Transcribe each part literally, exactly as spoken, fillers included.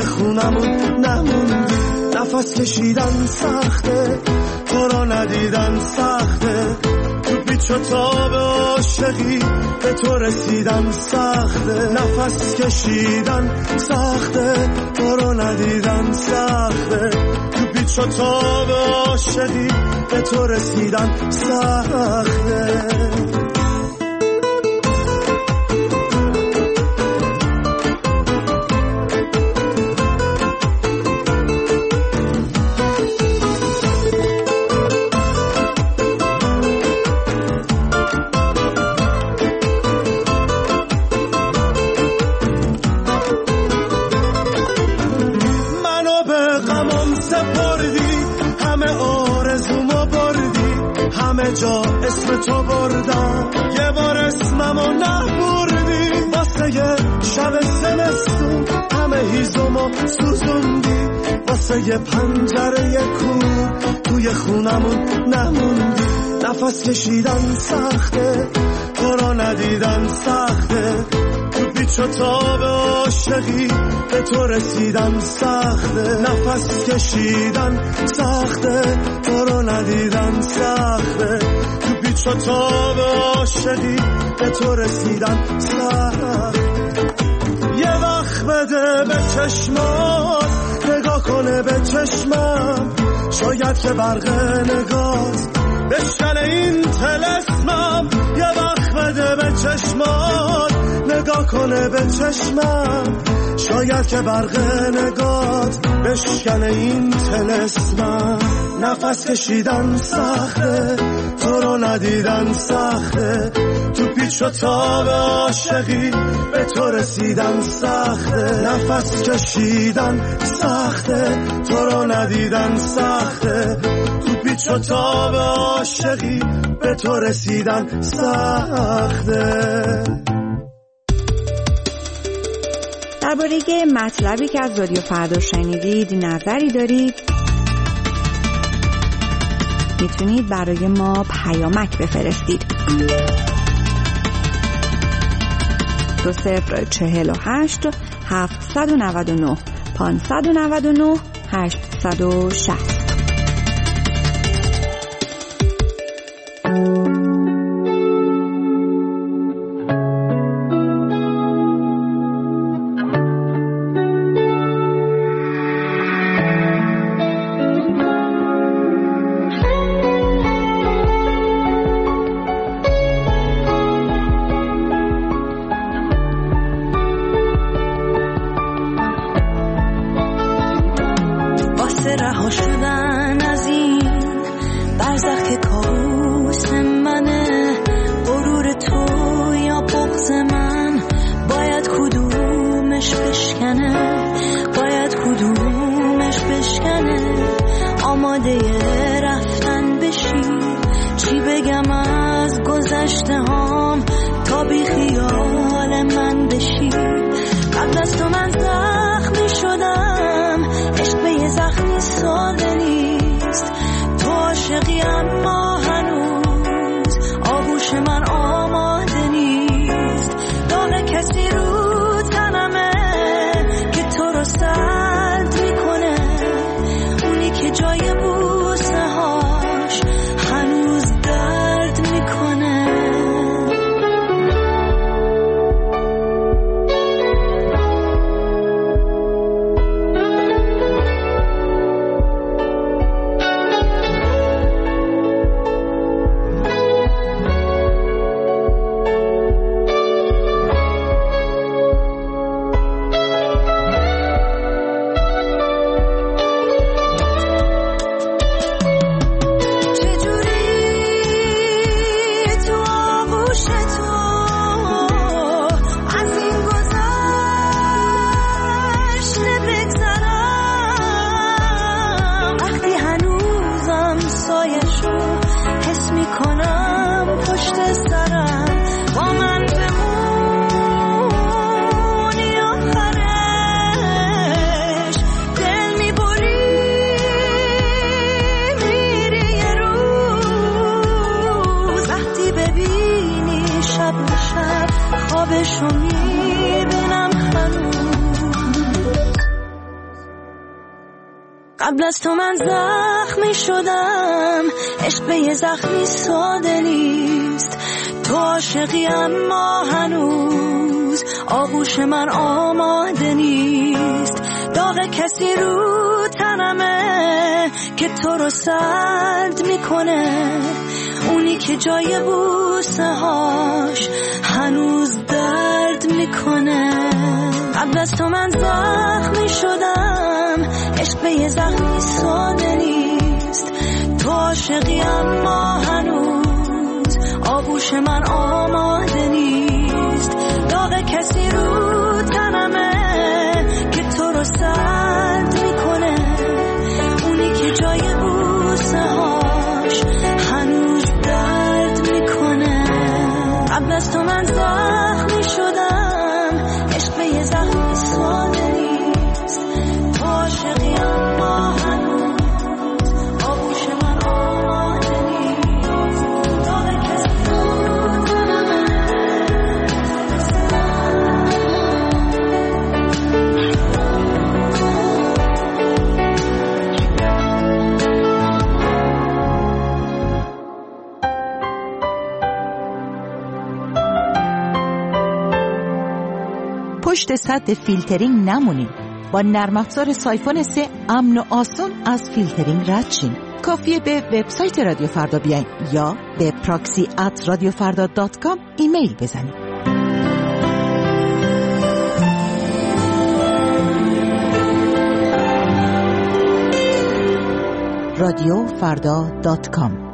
توی خونمون نموندی. نفس کشیدن سخته، تو رو ندیدن سخته، تو پیچ و تاب عاشقی به تو رسیدن سخته. نفس کشیدن سخته، تو رو ندیدن سخته، تو پیچ و تاب عاشقی به تو رسیدن سخته. جا اسم تو بردم، یه بار اسممو نبردی. واسه یه شب زمستون همه هیزمو سوزوندی. واسه یه پنجره کور توی خونمون نموندی. نفس کشیدن سخته، تو رو ندیدن سخته، تو پیچ و تاب عاشقی به تو رسیدن سخته. نفس کشیدن سخته، تو رو ندیدن سخته، تو پیچ و تاب عاشقی به تو رسیدن سخته. یه وقت بده به چشمات، نگاه کنه به چشمم، شاید که برق نگات بشکنه این طلسمم. یه وقت بده به چشمات، نگاه کنه به چشمم، شاید که برق نگات بشکنه این طلسمم. نفس کشیدن سخته، تو رو ندیدن سخته، تو پیچ و تاب عاشقی به تو رسیدن سخته. نفس کشیدن سخته، تو رو ندیدن سخته، تو پیچ و تاب عاشقی به تو رسیدن سخته. درباره مطلبی که از رادیو فردا شنیدید نظری دارید، میتونید برای ما پیامک بفرستید. دو صفر چهل و هشت هفتصد و نود و نه پانصد و نود و نه هشتصد و شصت. قبل از تو من زخمی شدم، عشق به یه زخمی ساده نیست. تو عاشقی اما هنوز آغوش من آماده نیست. داغ کسی رو تنمه که تو رو سرد میکنه، اونی که جای بوسه هاش هنوز درد میکنه. قبل از تو من زخمی شدم، عشق به یه زخمی ساده نیست. تو عاشقی اما هنوز آغوش من آماده نیست. داغ کسی رو تنمه که تو رو سرد میکنه، اونی که جای بوسه هاش هنوز درد میکنه. قبل از تو من زخمی شدم، عشق به یه زخمی ساده نیست. تو عاشقی اما هنوز آغوش من آماده نیست. داغ کسی رو تنمه. پشت سد فیلترینگ نمونید. با نرم افزار سایفون سه امن و آسان از فیلترینگ رد شین. کافیه به وبسایت رادیو فردا بیاین یا به پراکسی ات رادیو فردا دات کام ایمیل بزنید. رادیو فردا دات کام.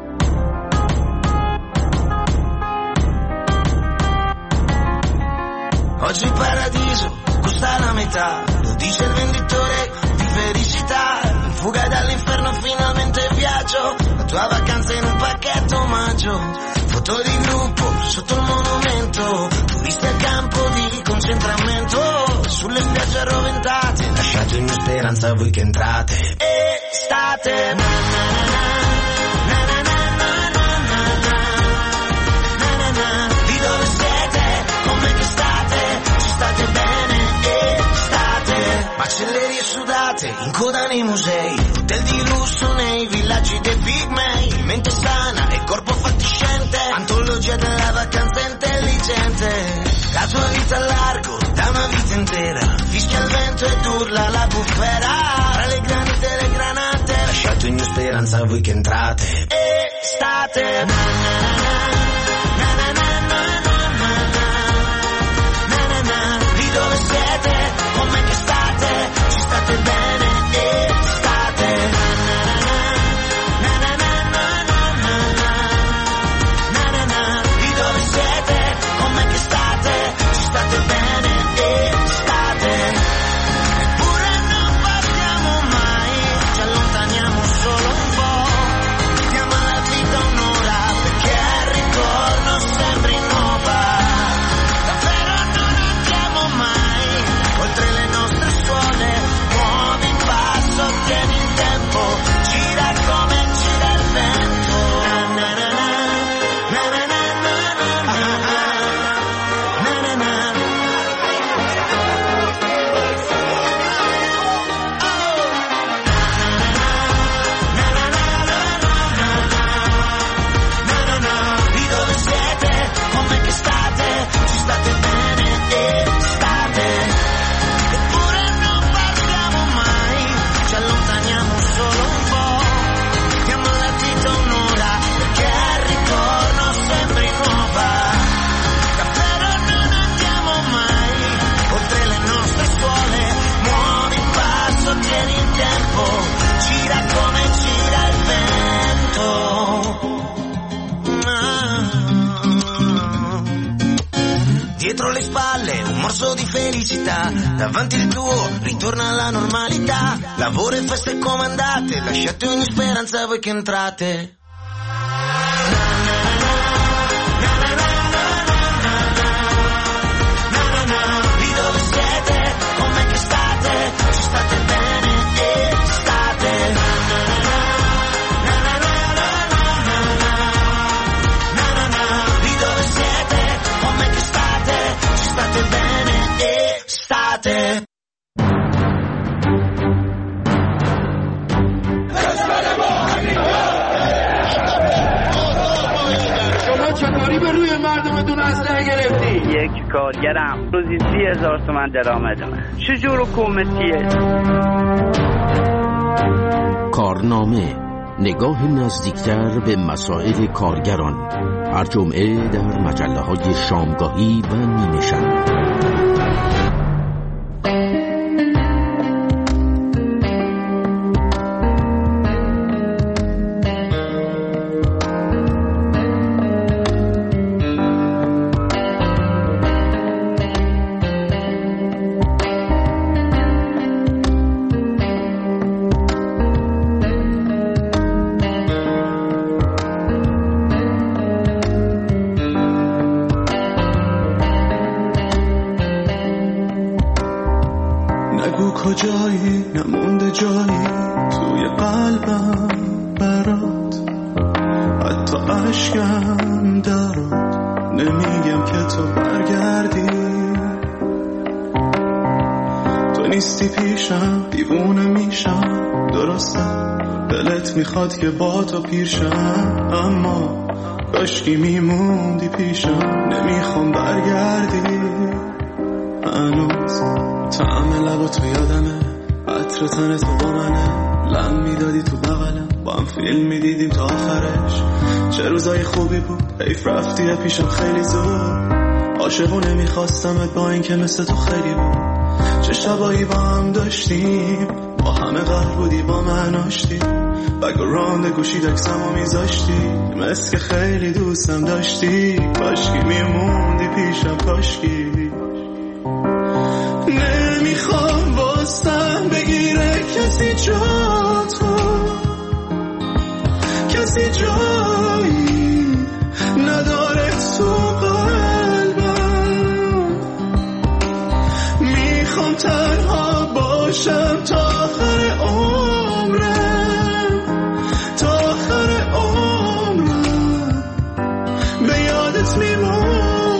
Oggi il paradiso costa la metà, lo dice il venditore di felicità. In fuga dall'inferno finalmente viaggio, la tua vacanza in un pacchetto omaggio. Foto di gruppo sotto il monumento, turisti al campo di concentramento. Sulle spiagge arroventate, lasciate ogni speranza voi che entrate. Estate, na na na na na na na na na na na. Di dove siete? Come che state? Ci state bene? Estate. Macellerie sudate, in coda nei musei, hotel di lusso nei villaggi dei pigmei. Mente sana e corpo fatiscente, antologia della vacanza intelligente. La tua vita a largo, da una vita intera, fischia il vento ed urla la bufera. Tra le granite e le granate, lasciate ogni speranza a voi che entrate. Estate, na na na na na na na na na na na. Di dove siete? Come che state? Ci state bene? Estate, na na na na na na na na na na na. Di dove siete? Come che state? Ci state bene? Estate. Eppure non partiamo mai, ci allontaniamo solo un po'. Diamo alla vita un'ora perché al ritorno sembri nuova. Davvero non andiamo mai oltre le nostre suole. Muovi il passo, tieni il tempo, gira come gira il vento. Na na na na, na na na na na na na na na. Di dove siete? Come che state? Ci state bene? Estate. Eppure non parliamo mai, ci allontaniamo solo un po'. Diamo alla vita un'ora perché al ritorno sembri nuova. Davvero non andiamo mai oltre le nostre suole. Muovi il passo, tieni il tempo, gira come gira il vento. Dietro le spalle un morso di felicità, davanti il tuo ritorna alla normalità. Lavoro e feste comandate, lasciate ogni speranza voi che entrate. Di dove siete? Come che state? Ci state bene? Estate. Di dove siete? Come che state? Ci state bene? Estate. چطوری به روی مردمتون اسلحه گرفتی؟ یک کارگرم روزی سی هزار تومن درآمدمه. چجور حکومتیه؟ کارنامه، نگاه نزدیکتر به مسائل کارگران، هر جمعه در مجله های شامگاهی و نیمه شب. کجایی نمونده جایی توی قلبم برات، حتی عشقم درات. نمیگم که تو برگردی، تو نیستی پیشم دیوونه میشم. درسته دلت میخواد که با تو پیرشم، اما کاشکی میموندی پیشم. نمیخوام برگردی هنوز، طعم لب تو یادمه، عطر تن تو با منه. لم میدادی تو بغلم، با هم فیلم میدیدیم تا آخرش. چه روزای خوبی بود، حیف رفتی پیشم خیلی زود. عاشقونه میخواستمت با این که مثل تو خیلی بود. چه شبایی با هم داشتیم، با همه قهر بودی با من آشتی. بگراند گوشی دکسمو میذاشتی، مثل که خیلی دوستم داشتی. کاشکی میموندی پیشم، کاشکی. نمیخوام واسم بگیره کسی جا تو، کسی جایی نداره تو قلبم. میخوام تنها باشم تا آخر عمرم، تا آخر عمرم به یادت میمونم.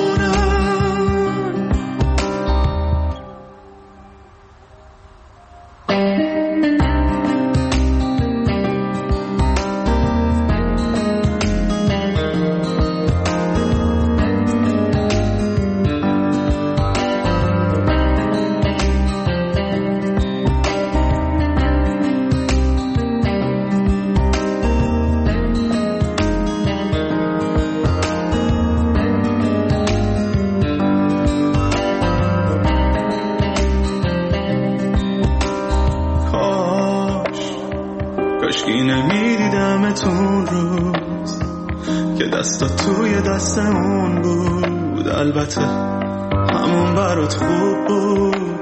کاشکی نمیدیدمتون روز که دستا توی دست اون بود. البته همون برات خوب بود،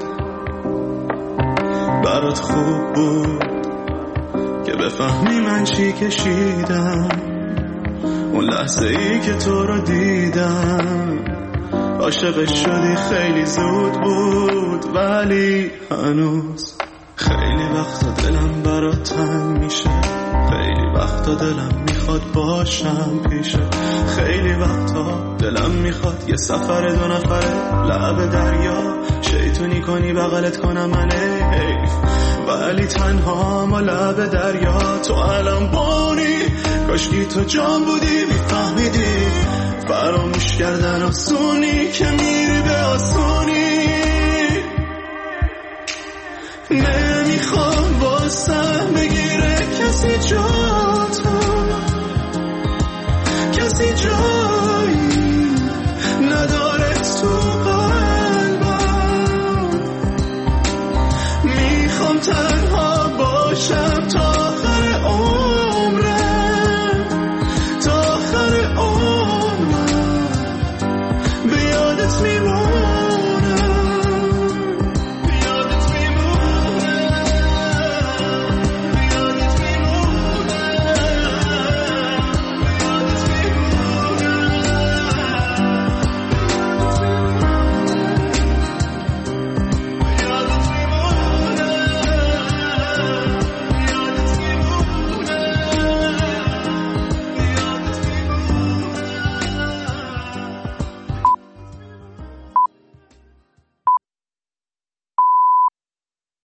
برات خوب بود که بفهمی من چی کشیدم اون لحظه ای که تو رو دیدم. عاشقش شدی خیلی زود بود، ولی هنوز خیلی وقتا دلم برات تنگ میشه. خیلی وقتا دلم میخواد باشم پیشه. خیلی وقتا دلم میخواد یه سفر دو نفره لب دریا شیطونی کنی بغلت کنم من حیف، ولی تنها ما لب دریا. تو الان بانی، کاشکی تو جان بودی میفهمیدی فراموش کردن آسونی که میری به آسونی. نمیخوام واسم بگیره کسی جان